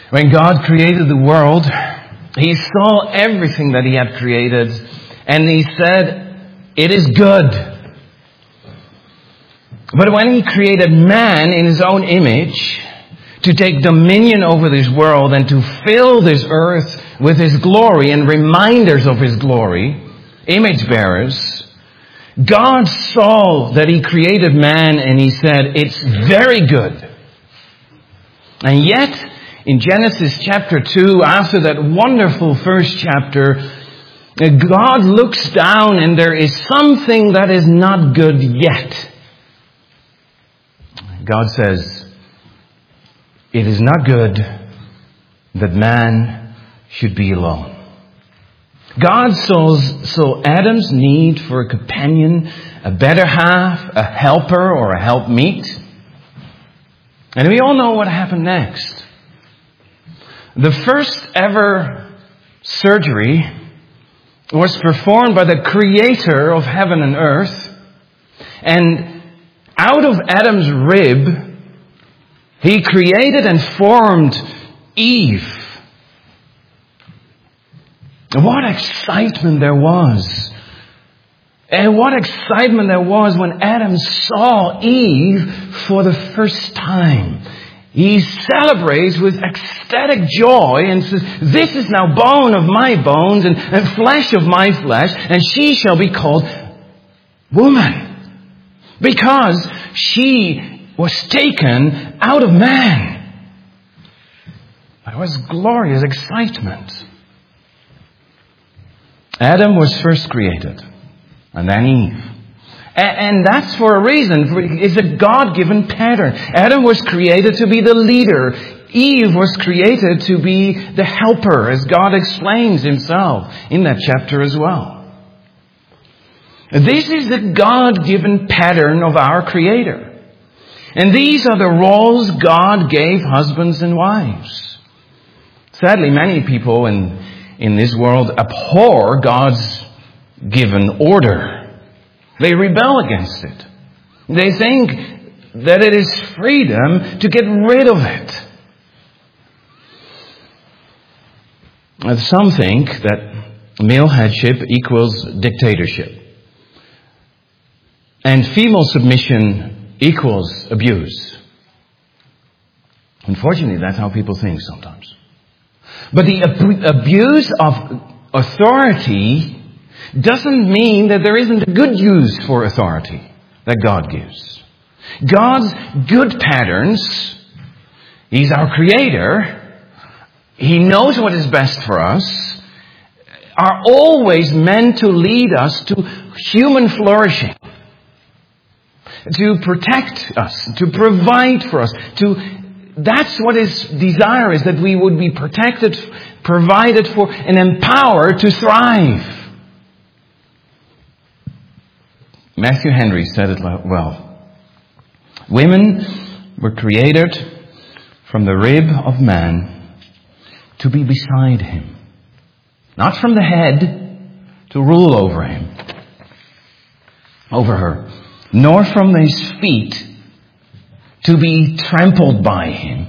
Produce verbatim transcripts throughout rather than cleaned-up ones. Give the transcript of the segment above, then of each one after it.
When God created the world, He saw everything that He had created, and He said, "It is good." But when He created man in His own image, to take dominion over this world and to fill this earth with His glory and reminders of His glory, image bearers, God saw that He created man and He said, "It's very good." And yet, in Genesis chapter two, after that wonderful first chapter, God looks down and there is something that is not good yet. God says, "It is not good that man should be alone." God saw, saw Adam's need for a companion, a better half, a helper or a helpmeet. And we all know what happened next. The first ever surgery was performed by the Creator of heaven and earth. And out of Adam's rib, He created and formed Eve. What excitement there was. And what excitement there was when Adam saw Eve for the first time. He celebrates with ecstatic joy and says, "This is now bone of my bones and, and flesh of my flesh, and she shall be called woman, because she was taken out of man." It was glorious excitement. Adam was first created, and then Eve. And that's for a reason. It's a God-given pattern. Adam was created to be the leader. Eve was created to be the helper, as God explains Himself in that chapter as well. This is the God-given pattern of our Creator. And these are the roles God gave husbands and wives. Sadly, many people in, in this world abhor God's given order. They rebel against it. They think that it is freedom to get rid of it. And some think that male headship equals dictatorship. And female submission equals abuse. Unfortunately, that's how people think sometimes. But the ab- abuse of authority doesn't mean that there isn't a good use for authority that God gives. God's good patterns, He's our Creator, He knows what is best for us, are always meant to lead us to human flourishing, to protect us, to provide for us. To that's what His desire is, that we would be protected, provided for, and empowered to thrive. Matthew Henry said it well. Women were created from the rib of man to be beside him. Not from the head to rule over him, over her. Nor from his feet to be trampled by him.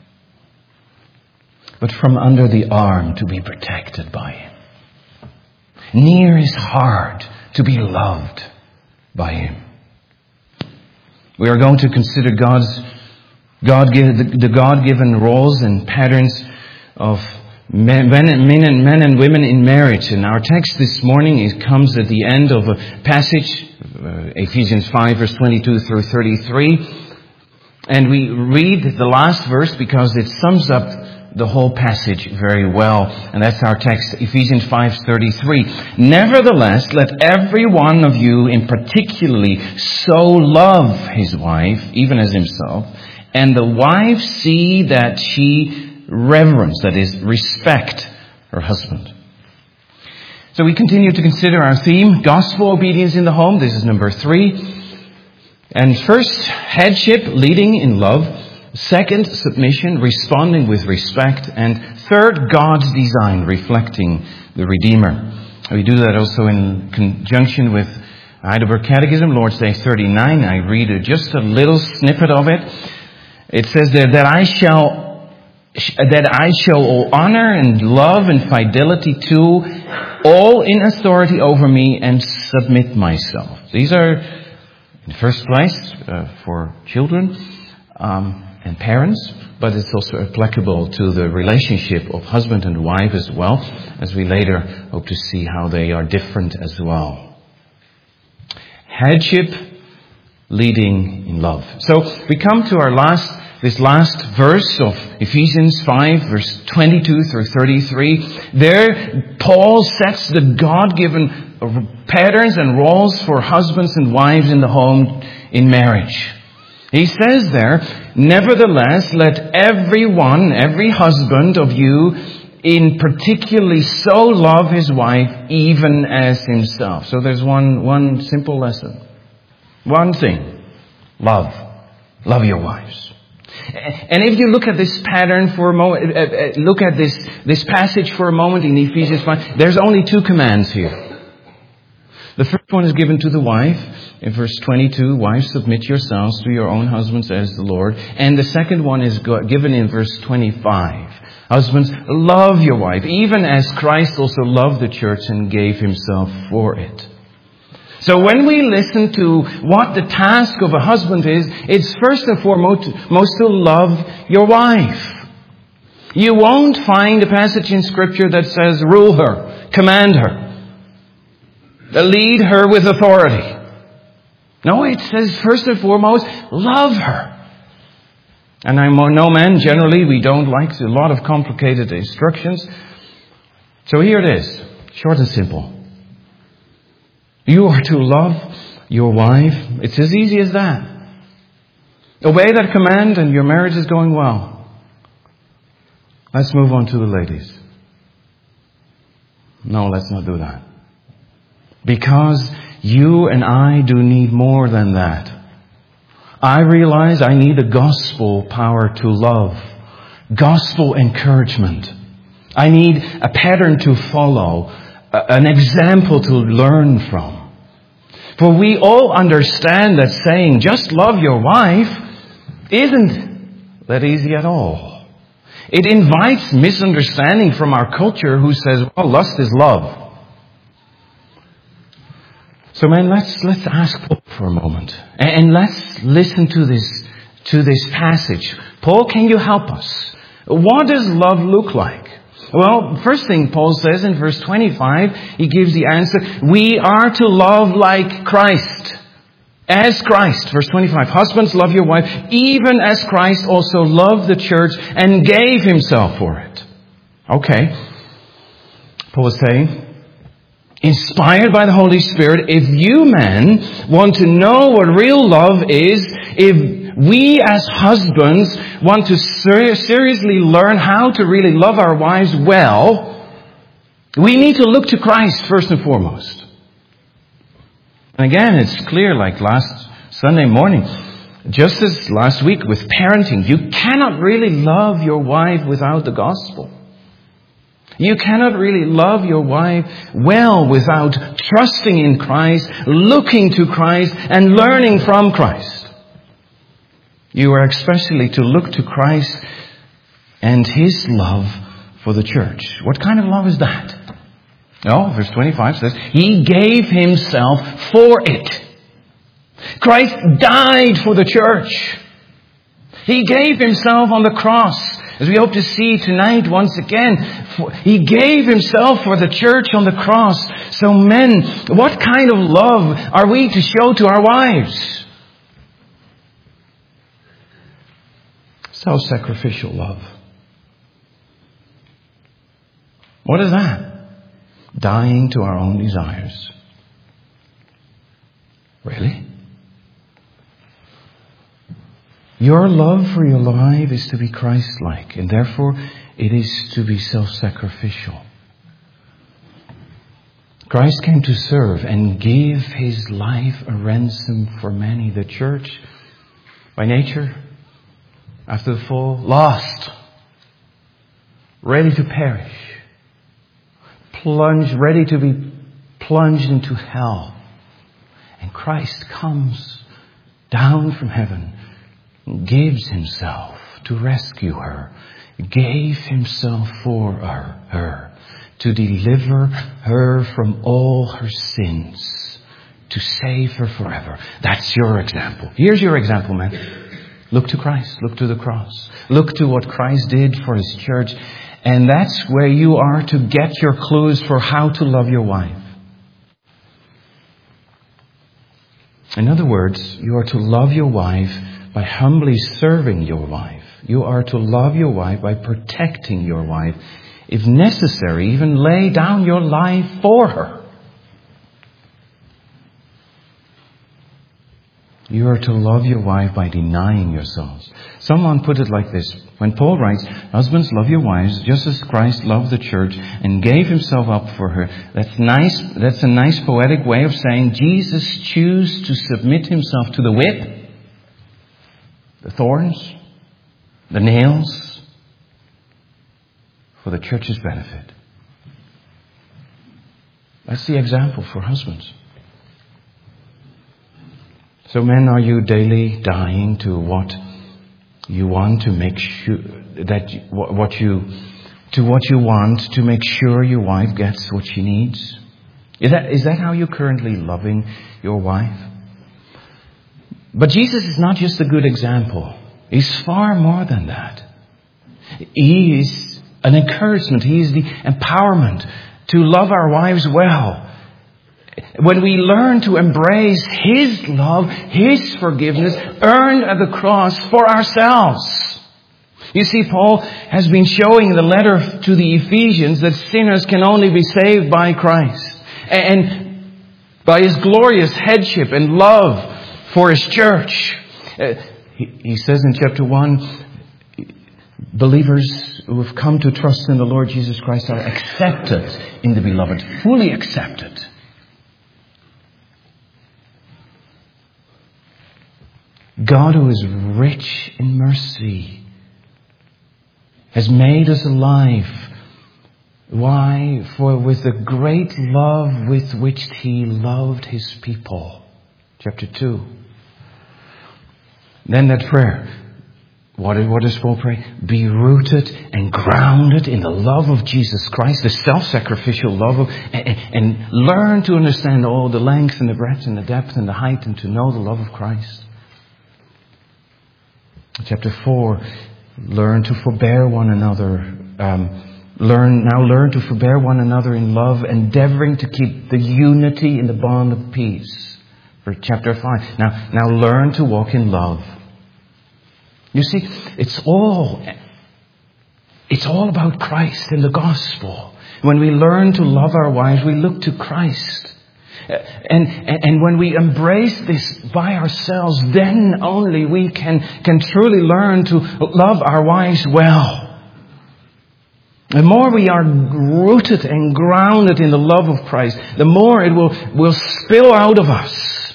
But from under the arm to be protected by him. Near his heart to be loved by him. We are going to consider God's God the God-given roles and patterns of men, men, and, men and women in marriage. And our text this morning is, comes at the end of a passage, uh, Ephesians five, verse twenty-two through thirty-three. And we read the last verse because it sums up the whole passage very well. And that's our text, Ephesians five thirty-three. "Nevertheless, let every one of you in particularly so love his wife, even as himself, and the wife see that she reverence," that is, respect her husband. So we continue to consider our theme, gospel obedience in the home. This is number three. And first, headship, leading in love. Second, submission, responding with respect. And third, God's design, reflecting the Redeemer. We do that also in conjunction with Heidelberg Catechism, Lord's Day thirty-nine. I read just a little snippet of it. It says there, "That I shall that I show all honor and love and fidelity to all in authority over me and submit myself. These are, in the first place, uh, for children um, and parents, but it's also applicable to the relationship of husband and wife as well, as we later hope to see how they are different as well. Headship leading in love. So we come to our last, this last verse of Ephesians five, verse twenty-two through thirty-three. There, Paul sets the God-given patterns and roles for husbands and wives in the home in marriage. He says there, nevertheless, let everyone, every husband of you, in particularly so love his wife even as himself. So there's one, one simple lesson. One thing. Love. Love your wives. And if you look at this pattern for a moment, uh, uh, look at this, this passage for a moment in Ephesians five, there's only two commands here. The first one is given to the wife. In verse twenty-two, wives, submit yourselves to your own husbands as the Lord. And the second one is given in verse twenty-five. Husbands, love your wife, even as Christ also loved the church and gave himself for it. So when we listen to what the task of a husband is, it's first and foremost most to love your wife. You won't find a passage in Scripture that says rule her, command her, lead her with authority. No, it says first and foremost, love her. And I know men, generally, we don't like a lot of complicated instructions. So here it is, short and simple. You are to love your wife. It's as easy as that. Obey that command and your marriage is going well. Let's move on to the ladies. No, let's not do that. Because you and I do need more than that. I realize I need a gospel power to love. Gospel encouragement. I need a pattern to follow. An example to learn from. For we all understand that saying, just love your wife, isn't that easy at all. It invites misunderstanding from our culture who says, well, lust is love. So man, let's, let's ask Paul for a moment. And let's listen to this, to this passage. Paul, can you help us? What does love look like? Well, first thing Paul says in verse twenty-five, he gives the answer. We are to love like Christ. As Christ. Verse twenty-five. Husbands, love your wife, even as Christ also loved the church and gave himself for it. Okay. Paul is saying, inspired by the Holy Spirit, if you men want to know what real love is, if we as husbands want to ser- seriously learn how to really love our wives well, we need to look to Christ first and foremost. And again, it's clear, like last Sunday morning, just as last week with parenting, you cannot really love your wife without the gospel. You cannot really love your wife well without trusting in Christ, looking to Christ, and learning from Christ. You are especially to look to Christ and His love for the church. What kind of love is that? Oh, verse twenty-five says, He gave Himself for it. Christ died for the church. He gave Himself on the cross. As we hope to see tonight once again, He gave Himself for the church on the cross. So men, what kind of love are we to show to our wives? Self-sacrificial love. What is that? Dying to our own desires. Really? Your love for your life is to be Christ-like, and therefore it is to be self-sacrificial. Christ came to serve and give His life a ransom for many. The church, by nature, after the fall, lost, ready to perish, plunged, ready to be plunged into hell. And Christ comes down from heaven, gives Himself to rescue her, gave himself for her, her to deliver her from all her sins, to save her forever. That's your example. Here's your example, man. Look to Christ. Look to the cross. Look to what Christ did for his church. And that's where you are to get your clues for how to love your wife. In other words, you are to love your wife by humbly serving your wife. You are to love your wife by protecting your wife. If necessary, even lay down your life for her. You are to love your wife by denying yourselves. Someone put it like this. When Paul writes, husbands, love your wives just as Christ loved the church and gave himself up for her. That's nice. That's a nice poetic way of saying Jesus chose to submit himself to the whip, the thorns, the nails, for the church's benefit. That's the example for husbands. So men, are you daily dying to what you want to make sure that you, what you to what you want to make sure your wife gets what she needs? Is that is that how you're currently loving your wife? But Jesus is not just a good example. He's far more than that. He is an encouragement. He is the empowerment to love our wives well. When we learn to embrace his love, his forgiveness, earned at the cross for ourselves. You see, Paul has been showing in the letter to the Ephesians that sinners can only be saved by Christ. And by his glorious headship and love for his church. He says in chapter one, believers who have come to trust in the Lord Jesus Christ are accepted in the beloved, fully accepted. God, who is rich in mercy, has made us alive. Why? For with the great love with which he loved his people. Chapter two. Then that prayer. What, what does Paul pray? Be rooted and grounded in the love of Jesus Christ, the self-sacrificial love of, and, and learn to understand all the length and the breadth and the depth and the height, and to know the love of Christ. Chapter four, learn to forbear one another. Um, learn now learn to forbear one another in love, endeavoring to keep the unity in the bond of peace. For chapter five, now now learn to walk in love. You see, it's all it's all about Christ and the gospel. When we learn to love our wives, we look to Christ. And, and and when we embrace this by ourselves, then only we can, can truly learn to love our wives well. The more we are rooted and grounded in the love of Christ, the more it will, will spill out of us.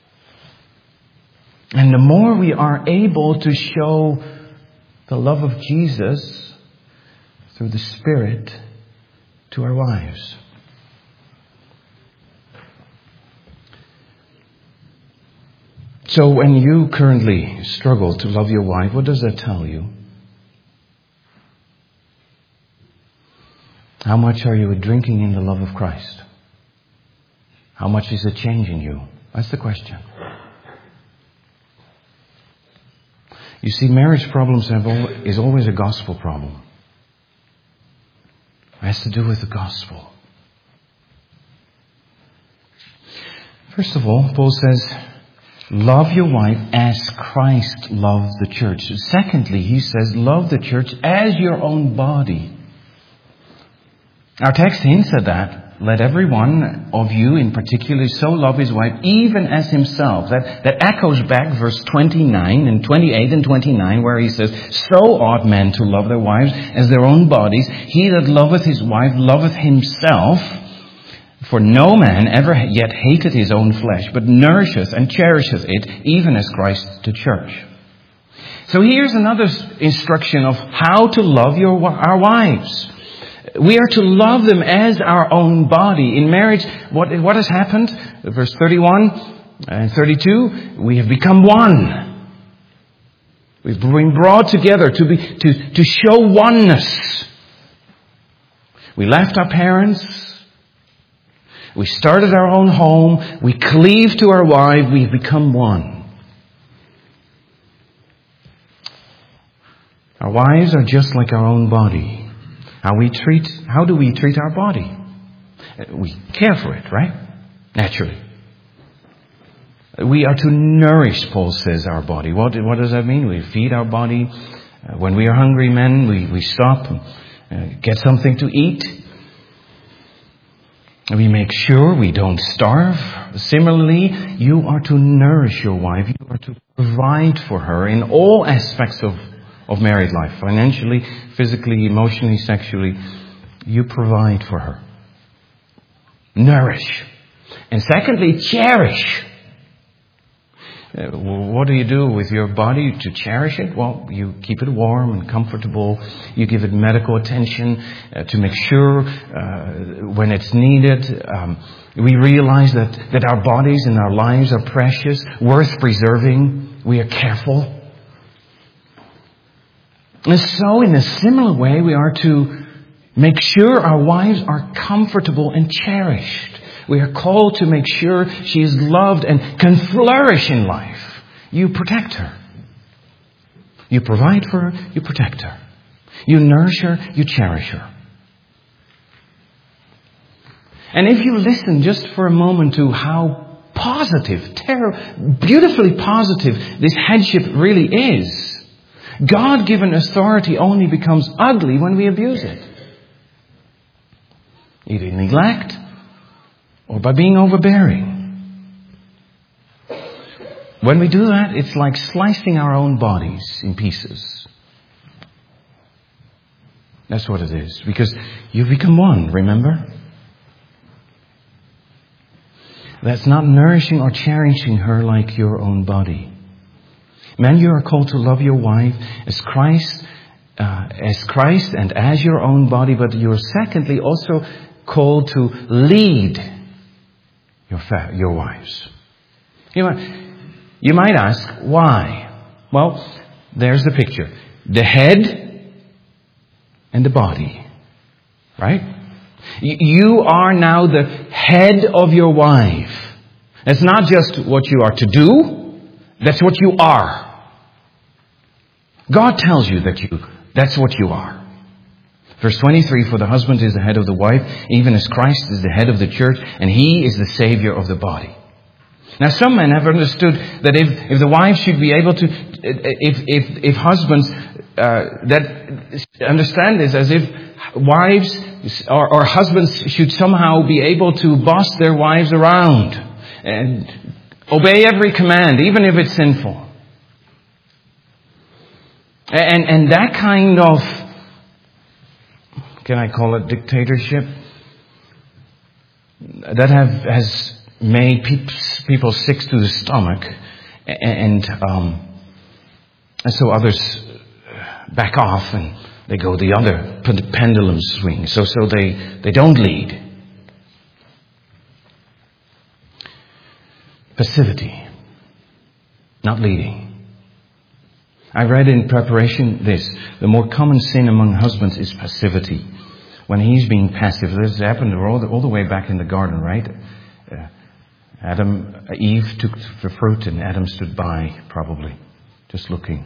And the more we are able to show the love of Jesus through the Spirit to our wives. So when you currently struggle to love your wife, what does that tell you? How much are you drinking in the love of Christ? How much is it changing you? That's the question. You see, marriage problems have al- is always a gospel problem. It has to do with the gospel. First of all, Paul says, love your wife as Christ loved the church. Secondly, he says, love the church as your own body. Our text hints at that. Let every one of you in particular so love his wife even as himself. That, that echoes back verse twenty-nine and twenty-eight and twenty-nine where he says, so ought men to love their wives as their own bodies. He that loveth his wife loveth himself. For no man ever yet hated his own flesh, but nourisheth and cherisheth it, even as Christ the church. So here's another instruction of how to love your our wives. We are to love them as our own body. In marriage, what, what has happened? Verse thirty-one and thirty-two, we have become one. We've been brought together to be to, to show oneness. We left our parents. We started our own home. We cleave to our wife. We've become one. Our wives are just like our own body. How we treat, how do we treat our body? We care for it, right? Naturally. We are to nourish, Paul says, our body. What, what does that mean? We feed our body. Uh, when we are hungry men, we, we stop and uh, get something to eat. We make sure we don't starve. Similarly, you are to nourish your wife. You are to provide for her in all aspects of, of married life. Financially, physically, emotionally, sexually. You provide for her. Nourish. And secondly, cherish. Uh, what do you do with your body to cherish it? Well, you keep it warm and comfortable. You give it medical attention uh, to make sure uh, when it's needed. Um, we realize that, that our bodies and our lives are precious, worth preserving. We are careful. And so in a similar way, we are to make sure our wives are comfortable and cherished. We are called to make sure she is loved and can flourish in life. You protect her. You provide for her. You protect her. You nourish her. You cherish her. And if you listen just for a moment to how positive, ter- beautifully positive this headship really is, God-given authority only becomes ugly when we abuse it. Either neglect or by being overbearing. When we do that, it's like slicing our own bodies in pieces. That's what it is. Because you've become one, remember? That's not nourishing or cherishing her like your own body. Men, you are called to love your wife as Christ, uh, as Christ and as your own body, but you are secondly also called to lead your fa- your wives. You might, you might ask, why? Well, there's the picture. The head and the body. Right? Y- you are now the head of your wife. It's not just what you are to do. That's what you are. God tells you that you, that's what you are. Verse twenty-three, for the husband is the head of the wife, even as Christ is the head of the church, and he is the Savior of the body. Now some men have understood that if, if the wife should be able to, if, if, if husbands uh, that understand this as if wives or, or husbands should somehow be able to boss their wives around and obey every command, even if it's sinful. And, and that kind of, can I call it dictatorship? That have, has made people sick to the stomach, and, um, and so others back off and they go the other pendulum swing. So, so they, they don't lead. Passivity, not leading. I read in preparation this: the more common sin among husbands is passivity. When he's being passive, this happened all the, all the way back in the garden, right? Uh, Adam, Eve took the fruit, and Adam stood by, probably, just looking.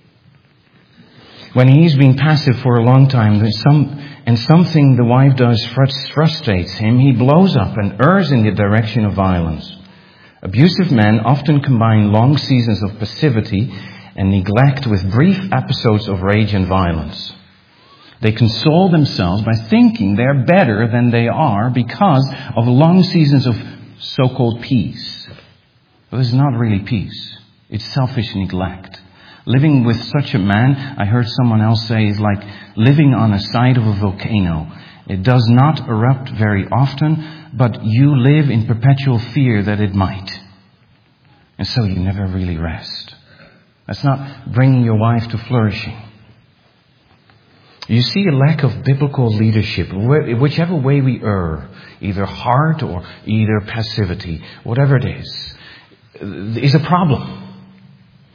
When he's being passive for a long time, there's some and something the wife does frustrates him, he blows up and errs in the direction of violence. Abusive men often combine long seasons of passivity and neglect with brief episodes of rage and violence. They console themselves by thinking they're better than they are because of long seasons of so-called peace. But this is not really peace. It's selfish neglect. Living with such a man, I heard someone else say, is like living on the side of a volcano. It does not erupt very often, but you live in perpetual fear that it might. And so you never really rest. That's not bringing your wife to flourishing. You see a lack of biblical leadership, whichever way we err, either heart or either passivity, whatever it is, is a problem.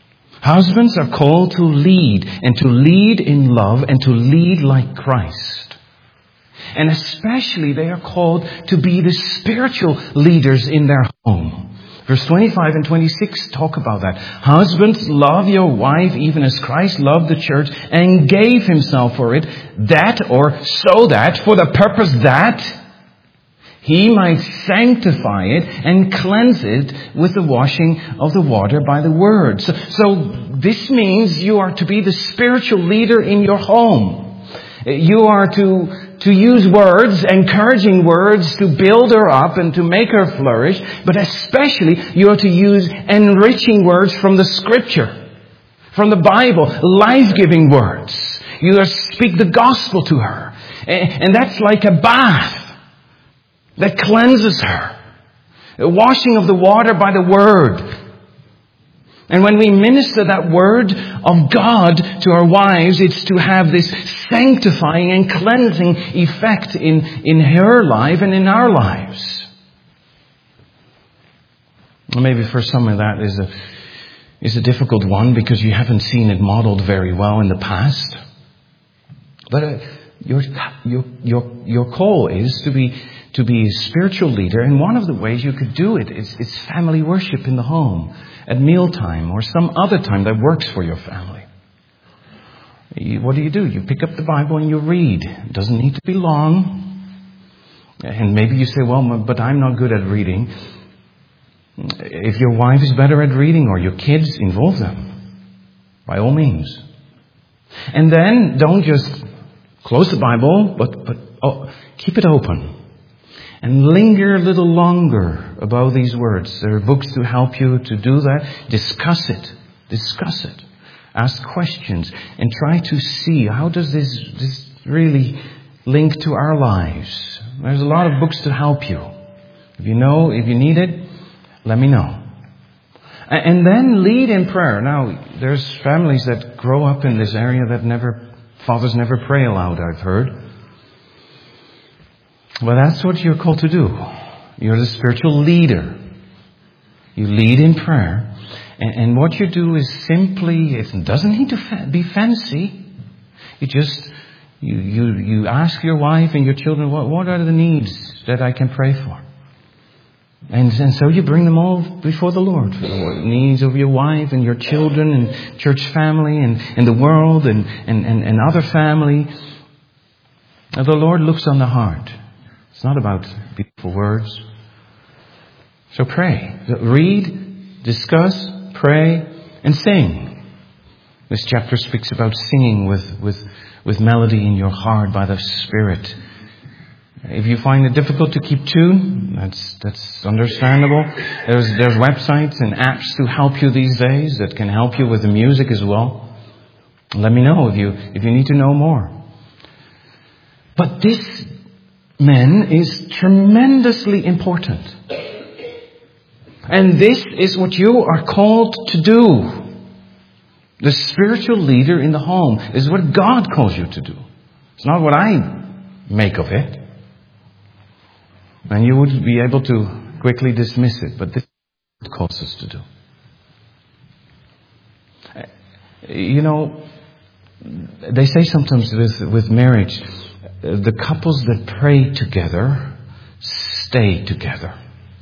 Husbands are called to lead, and to lead in love, and to lead like Christ. And especially they are called to be the spiritual leaders in their home. Verse twenty-five and twenty-six talk about that. Husbands, love your wife even as Christ loved the church and gave himself for it, that or so that, for the purpose that he might sanctify it and cleanse it with the washing of the water by the word. So, so this means you are to be the spiritual leader in your home. You are to to use words, encouraging words, to build her up and to make her flourish. But especially you are to use enriching words from the Scripture, from the Bible, life-giving words. You are to speak the gospel to her. And that's like a bath that cleanses her. A washing of the water by the word. And when we minister that word of God to our wives, it's to have this sanctifying and cleansing effect in, in her life and in our lives. Maybe for some of that is a, is a difficult one because you haven't seen it modeled very well in the past. But uh, your, your, your, your call is to be, to be a spiritual leader. And one of the ways you could do it is, is family worship in the home. At mealtime or some other time that works for your family. You, what do you do? You pick up the Bible and you read. It doesn't need to be long. And maybe you say, well, but I'm not good at reading. If your wife is better at reading or your kids, involve them. By all means. And then don't just close the Bible, but, but oh, keep it open. And linger a little longer about these words. There are books to help you to do that. Discuss it. Discuss it. Ask questions. And try to see, how does this, this really link to our lives? There's a lot of books to help you. If you know, if you need it, let me know. And then lead in prayer. Now, there's families that grow up in this area that never, fathers never pray aloud, I've heard. Well, that's what you're called to do. You're the spiritual leader. You lead in prayer. And, and what you do is simply, it doesn't need to fa- be fancy. You just, you, you, you ask your wife and your children, what, what are the needs that I can pray for? And, and so you bring them all before the Lord. For the needs of your wife and your children and church family and, and the world and, and, and, and other family. Now, the Lord looks on the heart. It's not about beautiful words. So pray. Read, discuss, pray, and sing. This chapter speaks about singing with, with, with melody in your heart by the Spirit. If you find it difficult to keep tune, that's that's understandable. There's there's websites and apps to help you these days that can help you with the music as well. Let me know if you if you need to know more. But this, men, is tremendously important. And this is what you are called to do. The spiritual leader in the home is what God calls you to do. It's not what I make of it. And you would be able to quickly dismiss it, but this is what it calls us to do. You know, they say sometimes with, with marriage, the couples that pray together stay together.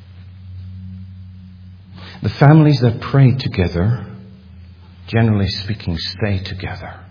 The families that pray together, generally speaking, stay together.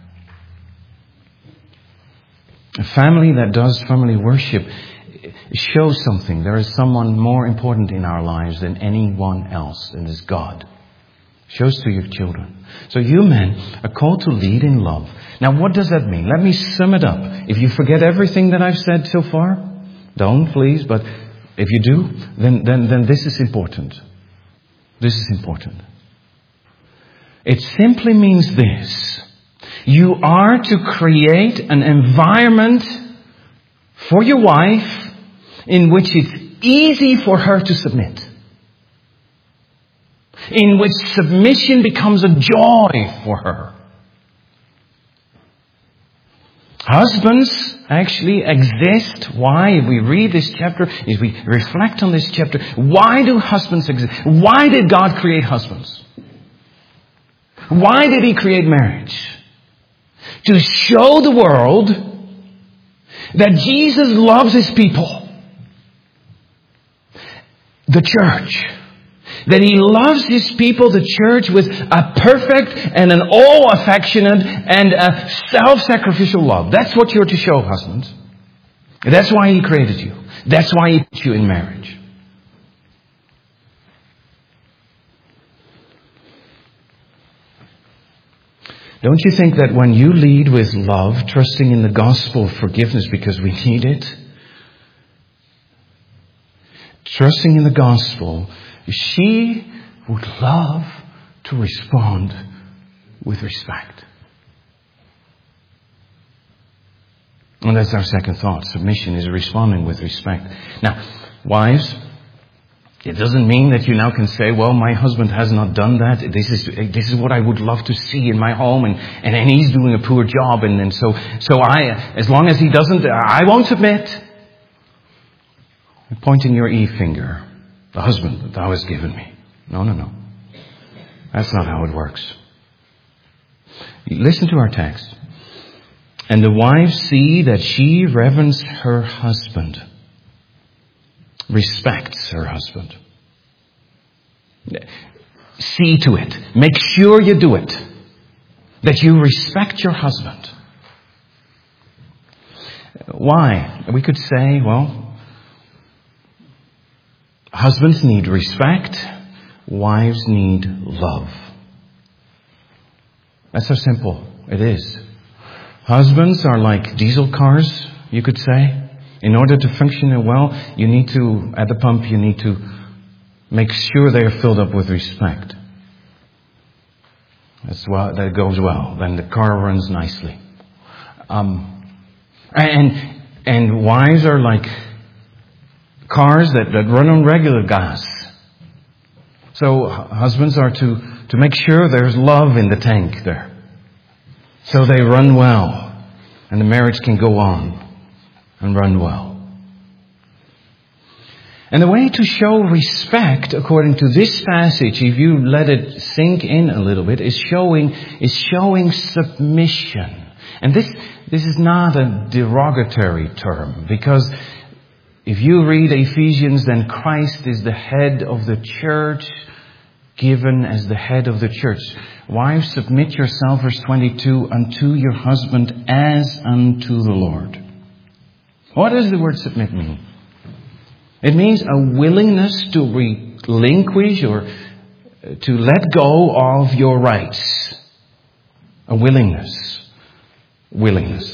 A family that does family worship shows something. There is someone more important in our lives than anyone else, and is God. Shows to your children. So you men are called to lead in love. Now what does that mean? Let me sum it up. If you forget everything that I've said so far, don't please, but if you do, then, then, then this is important. This is important. It simply means this. You are to create an environment for your wife in which it's easy for her to submit. In which submission becomes a joy for her. Husbands actually exist. Why? If we read this chapter, if we reflect on this chapter, why do husbands exist? Why did God create husbands? Why did He create marriage? To show the world that Jesus loves His people. The church. That He loves His people, the church, with a perfect and an all-affectionate and a self-sacrificial love. That's what you're to show, husbands. That's why He created you. That's why He put you in marriage. Don't you think that when you lead with love, trusting in the gospel of forgiveness because we need it, trusting in the gospel, she would love to respond with respect. And that's our second thought. Submission is responding with respect. Now, wives, it doesn't mean that you now can say, well, my husband has not done that. This is this is what I would love to see in my home, and, and, and he's doing a poor job, and, and so so I, as long as he doesn't, I won't submit. Pointing your e finger, the husband that thou hast given me. No, no, no. That's not how it works. Listen to our text. And the wife see that she reverence her husband. Respects her husband. See to it. Make sure you do it. That you respect your husband. Why? We could say, well, husbands need respect. Wives need love. That's how simple it is. Husbands are like diesel cars, you could say. In order to function well, you need to, at the pump, you need to make sure they are filled up with respect. That's why that goes well. Then the car runs nicely. Um, and and wives are like cars that, that run on regular gas. So husbands are to, to make sure there's love in the tank there. So they run well. And the marriage can go on and run well. And the way to show respect, according to this passage, if you let it sink in a little bit, is showing is showing submission. And this this is not a derogatory term, because if you read Ephesians, then Christ is the head of the church, given as the head of the church. Wives, submit yourself, verse twenty-two, unto your husband as unto the Lord. What does the word submit mean? It means a willingness to relinquish or to let go of your rights. A willingness. Willingness.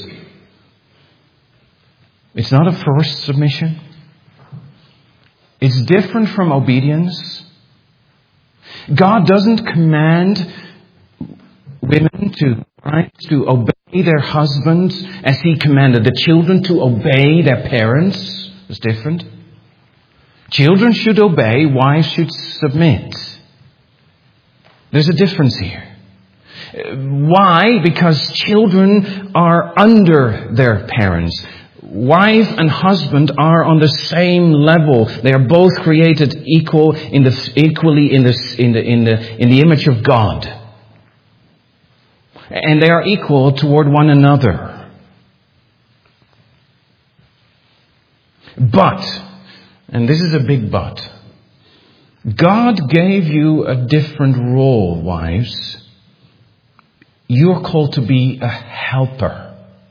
It's not a forced submission. It's different from obedience. God doesn't command women to, right, to obey their husbands as He commanded the children to obey their parents. It's different. Children should obey, wives should submit. There's a difference here. Why? Because children are under their parents. Wife and husband are on the same level. They are both created equal in the equally in the in the in the in the image of God. And they are equal toward one another. But, and this is a big but, God gave you a different role, wives. You're called to be a helper.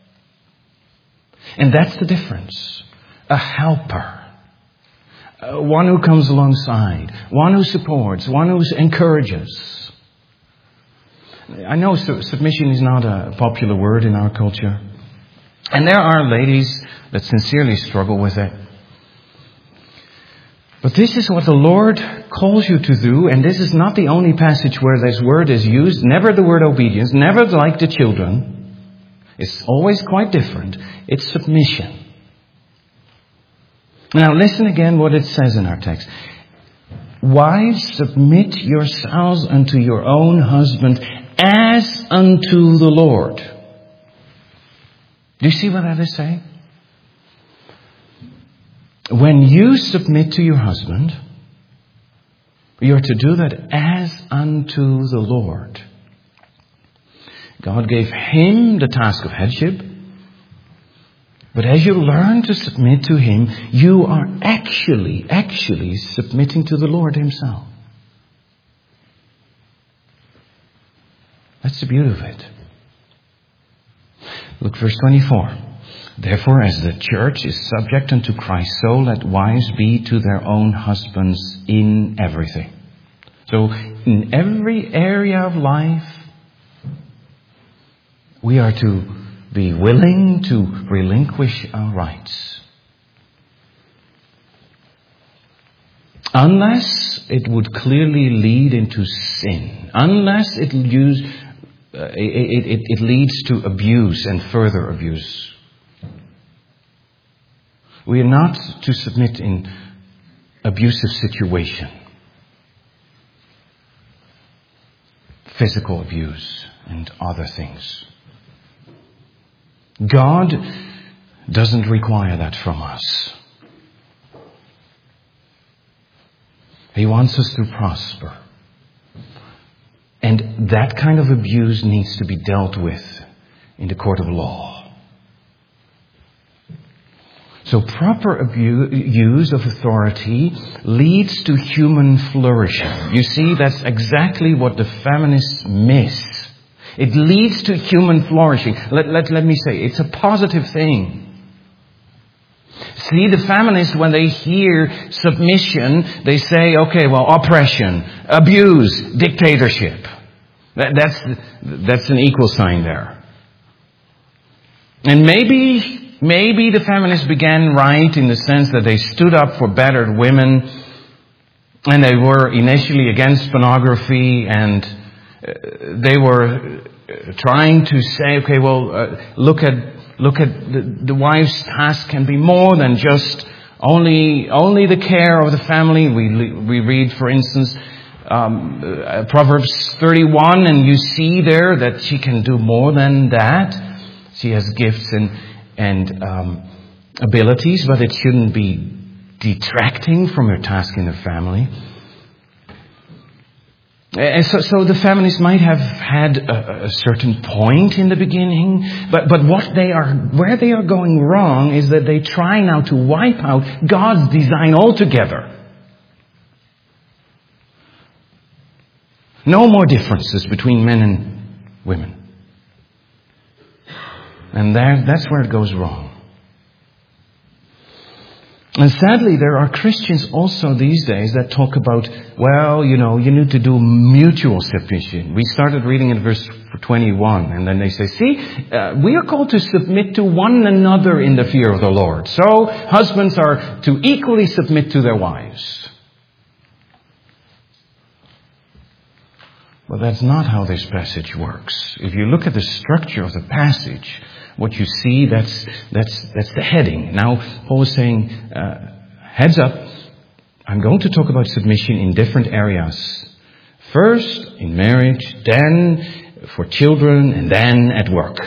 And that's the difference. A helper. Uh, one who comes alongside. One who supports. One who encourages. I know su- submission is not a popular word in our culture. And there are ladies that sincerely struggle with it. But this is what the Lord calls you to do. And this is not the only passage where this word is used. Never the word obedience. Never like the children. It's always quite different. It's submission. Now listen again what it says in our text. Wives, submit yourselves unto your own husband as unto the Lord. Do you see what that is saying? When you submit to your husband, you're to do that as unto the Lord. God gave him the task of headship. But as you learn to submit to him, you are actually, actually submitting to the Lord himself. That's the beauty of it. Look, verse twenty-four. Therefore, as the church is subject unto Christ, so let wives be to their own husbands in everything. So, in every area of life, we are to be willing to relinquish our rights. Unless it would clearly lead into sin. Unless it, use, uh, it, it, it leads to abuse and further abuse. We are not to submit in abusive situation. Physical abuse and other things. God doesn't require that from us. He wants us to prosper. And that kind of abuse needs to be dealt with in the court of law. So proper abuse, use of authority leads to human flourishing. You see, that's exactly what the feminists miss. It leads to human flourishing. Let, let, let me say, it's a positive thing. See, the feminists, when they hear submission, they say, okay, well, oppression, abuse, dictatorship. That, that's, that's an equal sign there. And maybe, maybe the feminists began right in the sense that they stood up for battered women, and they were initially against pornography, and uh, they were trying to say, okay, well, uh, look at look at the, the wife's task can be more than just only only the care of the family. We we read, for instance, um, uh, Proverbs thirty-one, and you see there that she can do more than that. She has gifts and and um, abilities, but it shouldn't be detracting from her task in the family. And so, so the feminists might have had a, a certain point in the beginning, but, but what they are, where they are going wrong is that they try now to wipe out God's design altogether. No more differences between men and women. And there, that's where it goes wrong. And sadly, there are Christians also these days that talk about, well, you know, you need to do mutual submission. We started reading in verse twenty-one, and then they say, see, uh, we are called to submit to one another in the fear of the Lord. So, husbands are to equally submit to their wives. Well, that's not how this passage works. If you look at the structure of the passage, what you see, that's that's that's the heading. Now, Paul is saying, uh, heads up, I'm going to talk about submission in different areas. First, in marriage, then for children, and then at work.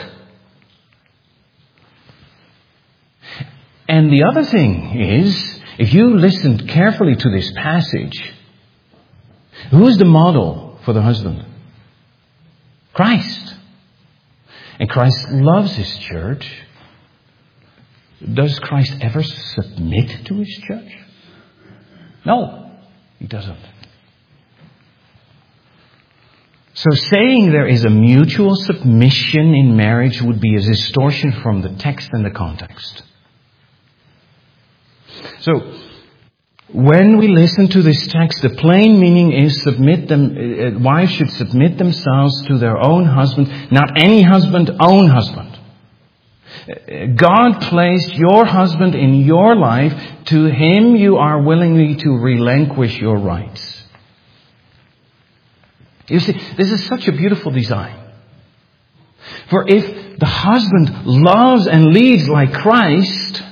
And the other thing is, if you listen carefully to this passage, who is the model for the husband? Christ. And Christ loves his church. Does Christ ever submit to his church? No, he doesn't. So saying there is a mutual submission in marriage would be a distortion from the text and the context. So, when we listen to this text, the plain meaning is submit them. Uh, wives should submit themselves to their own husband, not any husband, own husband. Uh, God placed your husband in your life. To him you are willingly to relinquish your rights. You see, this is such a beautiful design. For if the husband loves and leads like Christ,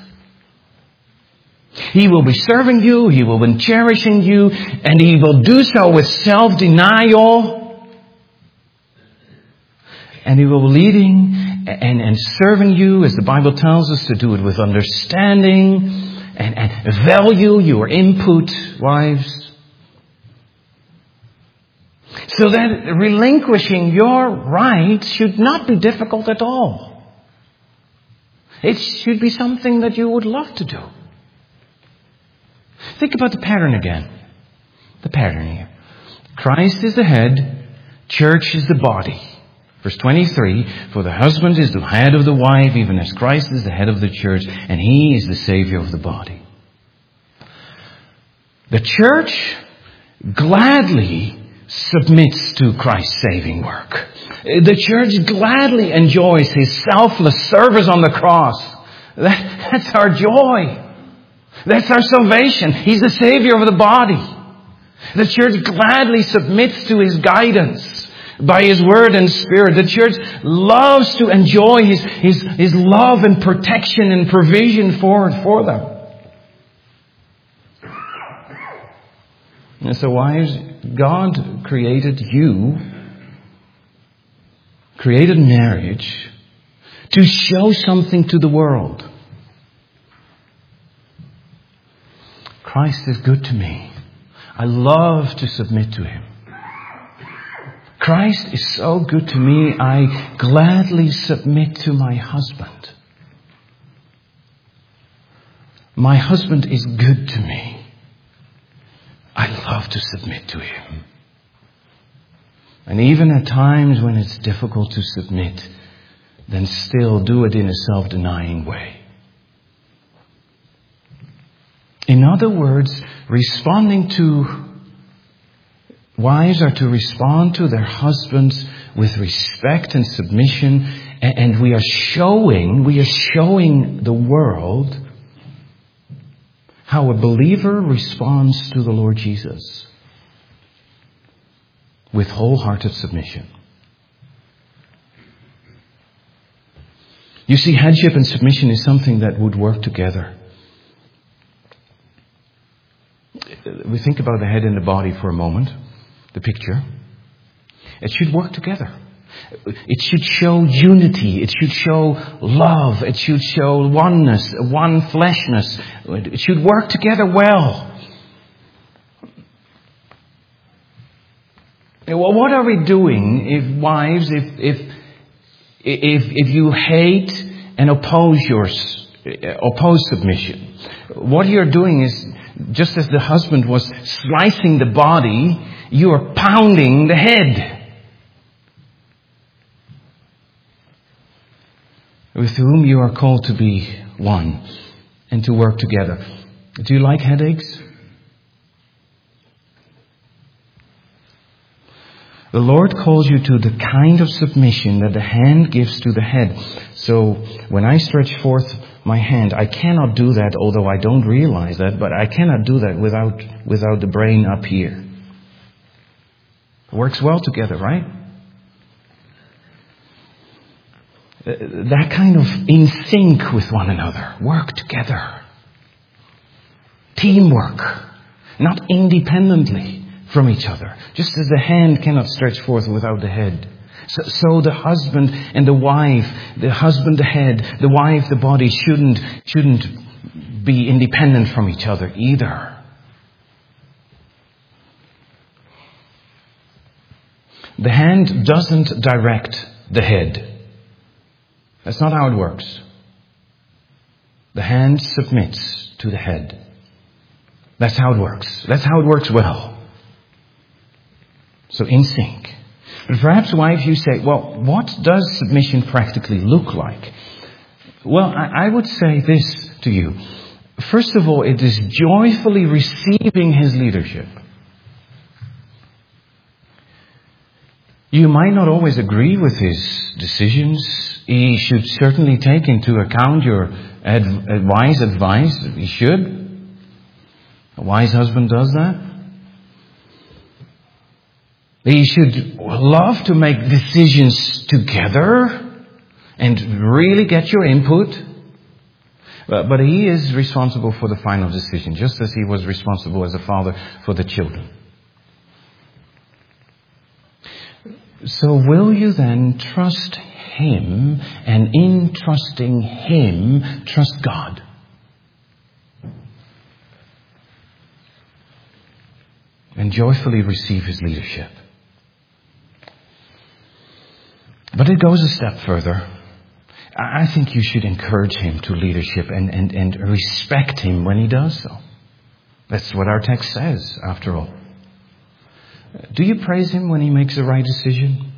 he will be serving you, he will be cherishing you, and he will do so with self-denial. And he will be leading and, and serving you, as the Bible tells us, to do it with understanding and, and value your input, wives. So that relinquishing your rights should not be difficult at all. It should be something that you would love to do. Think about the pattern again. The pattern here. Christ is the head, church is the body. Verse twenty-three, for the husband is the head of the wife, even as Christ is the head of the church, and he is the Savior of the body. The church gladly submits to Christ's saving work. The church gladly enjoys His selfless service on the cross. That, that's our joy. That's our salvation. He's the Savior of the body. The church gladly submits to His guidance by His Word and Spirit. The church loves to enjoy His, His, His love and protection and provision for, for them. And so wives, God created you, created marriage to show something to the world. Christ is good to me. I love to submit to Him. Christ is so good to me, I gladly submit to my husband. My husband is good to me. I love to submit to him. And even at times when it's difficult to submit, then still do it in a self-denying way. In other words, responding to wives are to respond to their husbands with respect and submission, and we are showing, we are showing the world how a believer responds to the Lord Jesus with wholehearted submission. You see, headship and submission is something that would work together. We think about the head and the body for a moment, the picture. It should work together. It should show unity. It should show love. It should show oneness, one fleshness. It should work together well. Well, what are we doing if wives, if if if if you hate and oppose yours, oppose submission? What you're doing is, just as the husband was slicing the body, you are pounding the head. With whom you are called to be one and to work together. Do you like headaches? The Lord calls you to the kind of submission that the hand gives to the head. So when I stretch forth my hand, I cannot do that, although I don't realize that, but I cannot do that without, without the brain up here. It works well together, right? That kind of in sync with one another. Work together. Teamwork. Not independently from each other. Just as the hand cannot stretch forth without the head. So, so the husband and the wife, the husband the head, the wife the body shouldn't, shouldn't be independent from each other either. The hand doesn't direct the head. That's not how it works. The hand submits to the head. That's how it works. That's how it works well. So in sync. But perhaps, wives, you say, well, what does submission practically look like? Well, I, I would say this to you. First of all, it is joyfully receiving His leadership. You might not always agree with His decisions. He should certainly take into account your ad- wise advice. He should. A wise husband does that. He should love to make decisions together and really get your input. But, but he is responsible for the final decision, just as he was responsible as a father for the children. So will you then trust Him, and in trusting Him, trust God? And joyfully receive His leadership. But it goes a step further. I think you should encourage him to leadership and, and, and respect him when he does so. That's what our text says, after all. Do you praise him when he makes the right decision?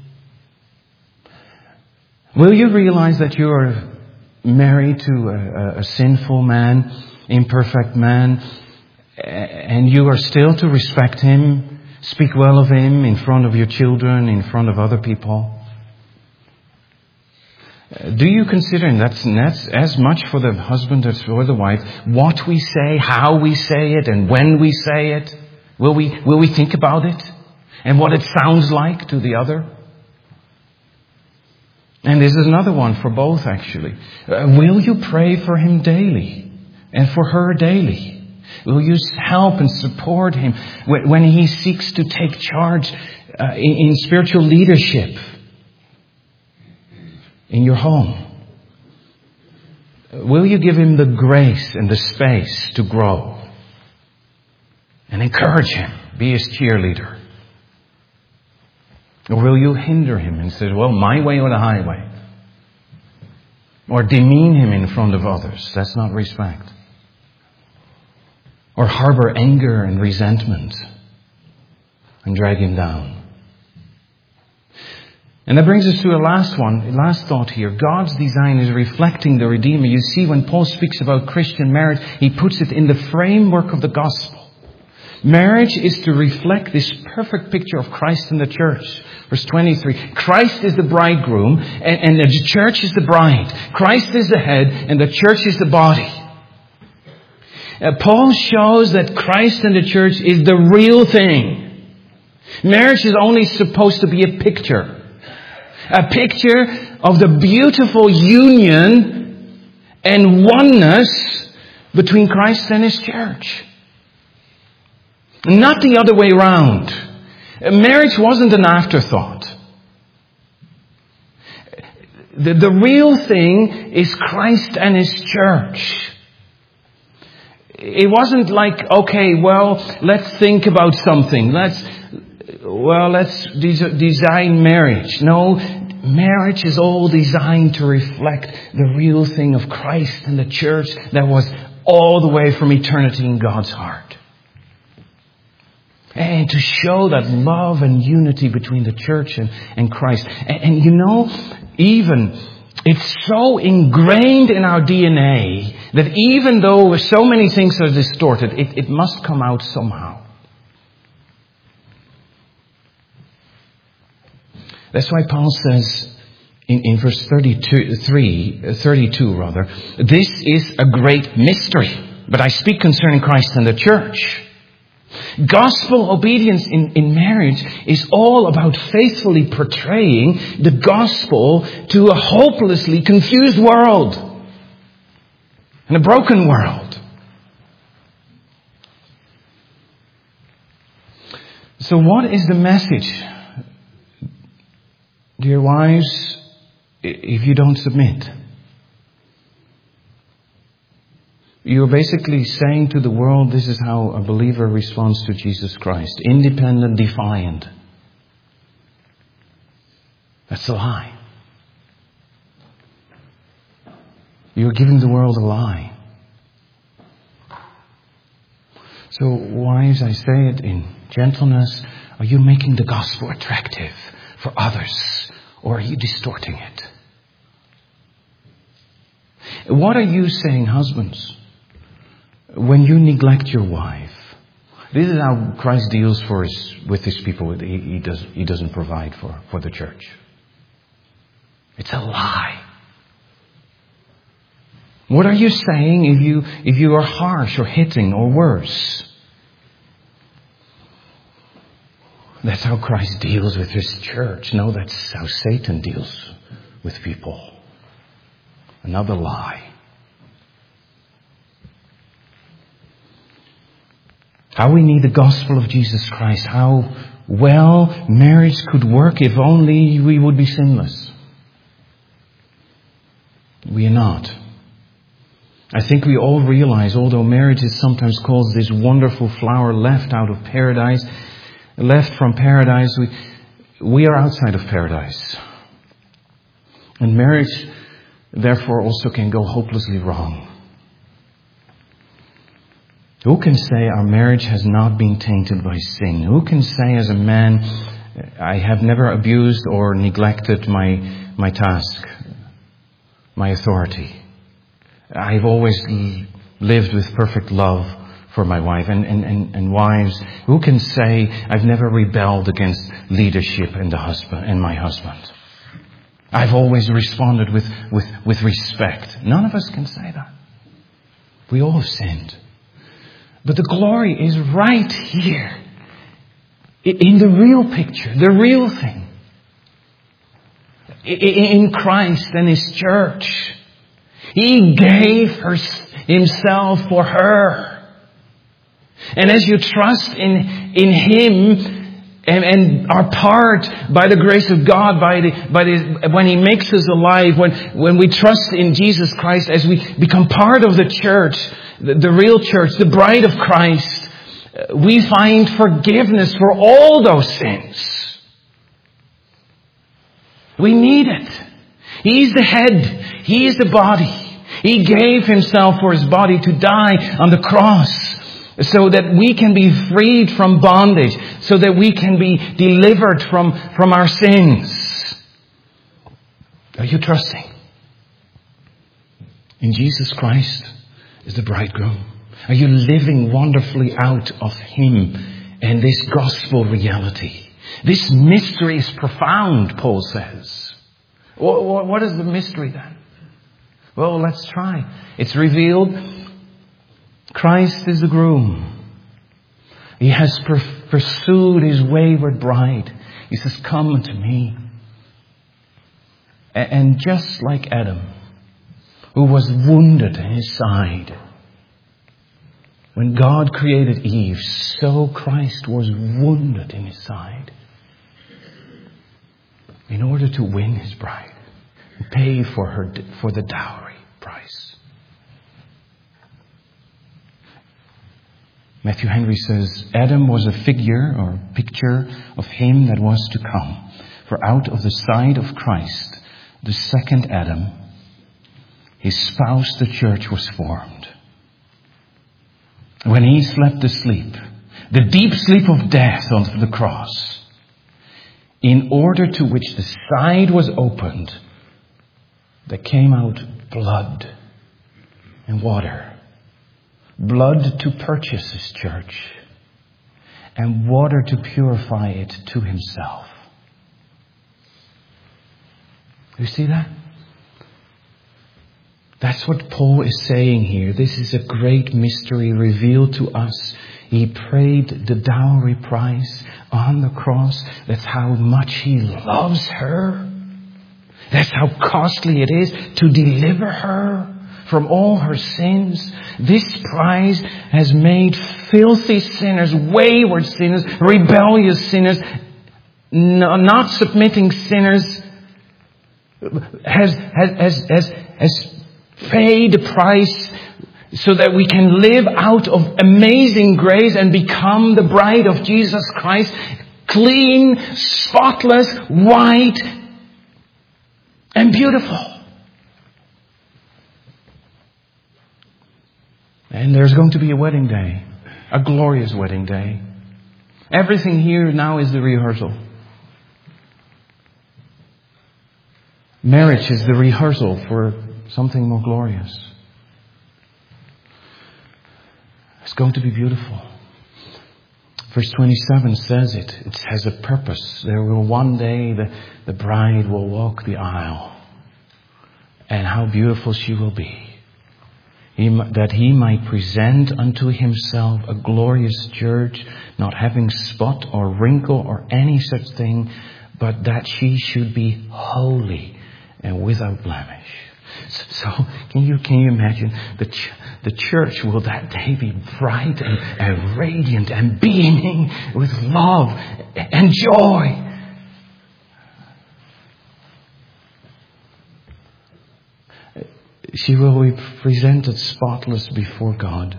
Will you realize that you are married to a, a sinful man, imperfect man, and you are still to respect him, speak well of him in front of your children, in front of other people? Do you consider, and that's, that's as much for the husband as for the wife, what we say, how we say it, and when we say it? Will we, will we think about it? And what it sounds like to the other? And this is another one for both, actually. Uh, will you pray for him daily? And for her daily? Will you help and support him when, when he seeks to take charge uh, in, in spiritual leadership? In your home? Will you give him the grace and the space to grow? And encourage him, be his cheerleader? Or will you hinder him and say, well, my way or the highway? Or demean him in front of others? That's not respect. Or harbor anger and resentment and drag him down? And that brings us to a last one, last thought here. God's design is reflecting the Redeemer. You see, when Paul speaks about Christian marriage, he puts it in the framework of the gospel. Marriage is to reflect this perfect picture of Christ and the church. Verse twenty-three, Christ is the bridegroom and, and the church is the bride. Christ is the head and the church is the body. Uh, Paul shows that Christ and the church is the real thing. Marriage is only supposed to be a picture. A picture of the beautiful union and oneness between Christ and His church. Not the other way around. Marriage wasn't an afterthought. The, the real thing is Christ and His church. It wasn't like, okay, well, let's think about something. Let's, well, let's des- design marriage. No, marriage is all designed to reflect the real thing of Christ and the church that was all the way from eternity in God's heart. And to show that love and unity between the church and, and Christ. And, and you know, even it's so ingrained in our D N A that even though so many things are distorted, it, it must come out somehow. That's why Paul says in, in verse thirty-two, three, thirty-two rather, this is a great mystery, but I speak concerning Christ and the church. Gospel obedience in, in marriage is all about faithfully portraying the gospel to a hopelessly confused world and a broken world. So what is the message, dear wives, if you don't submit? You're basically saying to the world, this is how a believer responds to Jesus Christ. Independent, defiant. That's a lie. You're giving the world a lie. So, wives, I say it in gentleness, are you making the gospel attractive for others? Or are you distorting it? What are you saying, husbands? When you neglect your wife, this is how Christ deals for his, with his people. He, he, does, he doesn't provide for, for the church. It's a lie. What are you saying if you, if you are harsh or hitting or worse? That's how Christ deals with his church. No, that's how Satan deals with people. Another lie. How we need the gospel of Jesus Christ. How well marriage could work if only we would be sinless. We are not. I think we all realize, although marriage is sometimes called this wonderful flower left out of paradise, left from paradise, we, we are outside of paradise. And marriage, therefore, also can go hopelessly wrong. Who can say our marriage has not been tainted by sin? Who can say as a man, I have never abused or neglected my, my task, my authority. I've always lived with perfect love for my wife. And, and, and, and wives, who can say, I've never rebelled against leadership in the husband, in my husband? I've always responded with, with, with respect. None of us can say that. We all have sinned. But the glory is right here. In the real picture, the real thing. In Christ and His church. He gave her, Himself for her. And as you trust in, in Him, And, and are part by the grace of God, by the, by the, when He makes us alive, when, when we trust in Jesus Christ, as we become part of the church, the, the real church, the bride of Christ, we find forgiveness for all those sins. We need it. He's the head. He is the body. He gave Himself for His body to die on the cross, so that we can be freed from bondage, so that we can be delivered from, from our sins. Are you trusting in Jesus Christ as the bridegroom? Are you living wonderfully out of Him and this gospel reality? This mystery is profound, Paul says. What is the mystery then? Well, let's try. It's revealed. Christ is the groom. He has per- pursued His wayward bride. He says, come unto me. A- and just like Adam, who was wounded in his side, when God created Eve, so Christ was wounded in His side, in order to win His bride, pay for her for the dowry price. Matthew Henry says, Adam was a figure or picture of Him that was to come. For out of the side of Christ, the second Adam, His spouse, the church, was formed. When He slept the sleep, the deep sleep of death on the cross, in order to which the side was opened, there came out blood and water. Blood to purchase His church, and water to purify it to Himself. You see that? That's what Paul is saying here. This is a great mystery revealed to us. He paid the dowry price on the cross. That's how much He loves her. That's how costly it is to deliver her from all her sins. This price has made filthy sinners, wayward sinners, rebellious sinners, not submitting sinners, has, has, has, has, has paid the price so that we can live out of amazing grace and become the bride of Jesus Christ, clean, spotless, white, and beautiful. And there's going to be a wedding day, a glorious wedding day. Everything here now is the rehearsal. Marriage is the rehearsal for something more glorious. It's going to be beautiful. Verse twenty-seven says it. It has a purpose. There will one day the, the bride will walk the aisle. And how beautiful she will be. He, that He might present unto Himself a glorious church, not having spot or wrinkle or any such thing, but that she should be holy and without blemish. So, so can you can you imagine the ch- the church will that day be bright and, and radiant and beaming with love and joy. She will be presented spotless before God,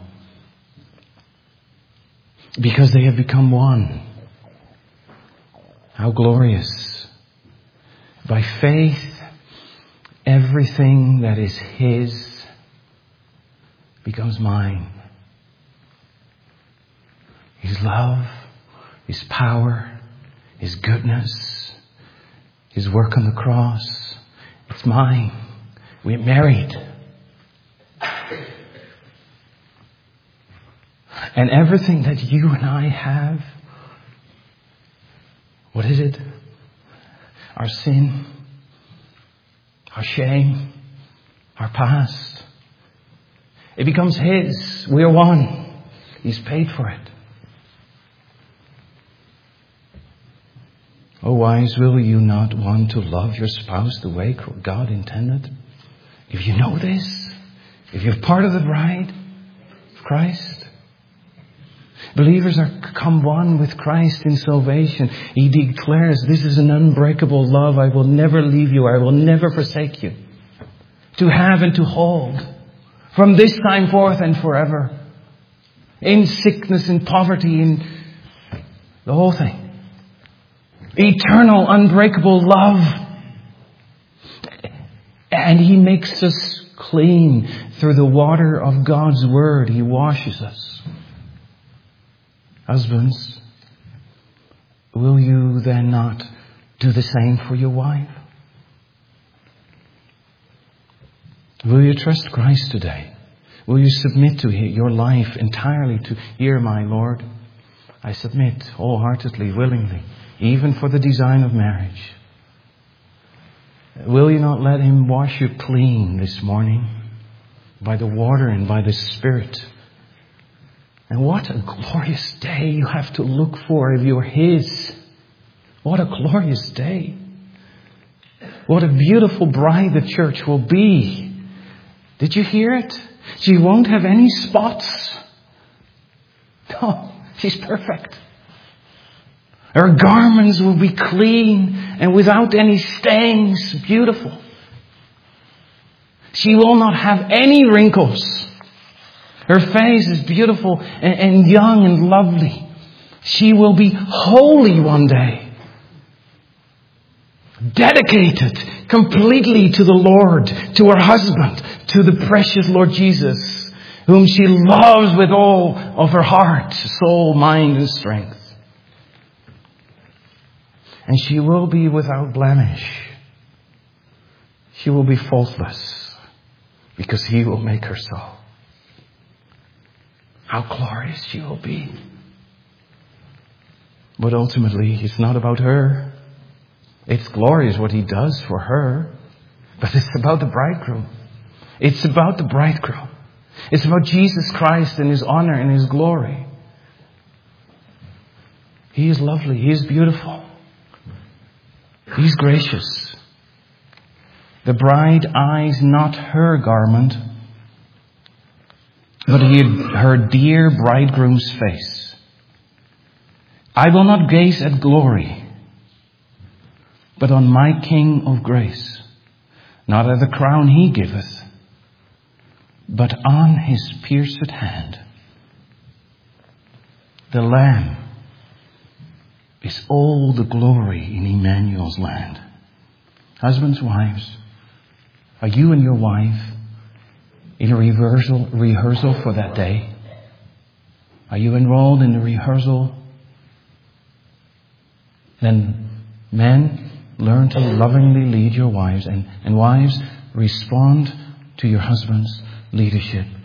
because they have become one. How glorious. By faith, everything that is His becomes mine. His love, His power, His goodness, His work on the cross. It's mine. We're married. And everything that you and I have, what is it? Our sin, our shame, our past. It becomes His. We are one. He's paid for it. Oh, wives, will you not want to love your spouse the way God intended? If you know this, if you're part of the bride of Christ, believers are come one with Christ in salvation. He declares, this is an unbreakable love. I will never leave you. I will never forsake you. To have and to hold. From this time forth and forever. In sickness, in poverty, in the whole thing. Eternal, unbreakable love. And He makes us clean through the water of God's Word. He washes us. Husbands, will you then not do the same for your wife? Will you trust Christ today? Will you submit to your life entirely to, here, my Lord, I submit wholeheartedly, willingly, even for the design of marriage. Will you not let Him wash you clean this morning by the water and by the Spirit? And what a glorious day you have to look for if you're His. What a glorious day. What a beautiful bride the church will be. Did you hear it? She won't have any spots. No, she's perfect. Her garments will be clean and without any stains. Beautiful. She will not have any wrinkles. Her face is beautiful and, and young and lovely. She will be holy one day. Dedicated completely to the Lord, to her husband, to the precious Lord Jesus, whom she loves with all of her heart, soul, mind, and strength. And she will be without blemish. She will be faultless because He will make her so. How glorious she will be. But ultimately, it's not about her. It's glorious what He does for her. But it's about the bridegroom. It's about the bridegroom. It's about Jesus Christ and His honor and His glory. He is lovely. He is beautiful. He's gracious. The bride eyes not her garment, but her dear bridegroom's face. I will not gaze at glory, but on my King of grace, not at the crown He giveth, but on His pierced hand. The Lamb is all the glory in Emmanuel's land. Husbands, wives, are you and your wife in a rehearsal, rehearsal for that day? Are you enrolled in the rehearsal? Then men, learn to lovingly lead your wives, and, and wives, respond to your husband's leadership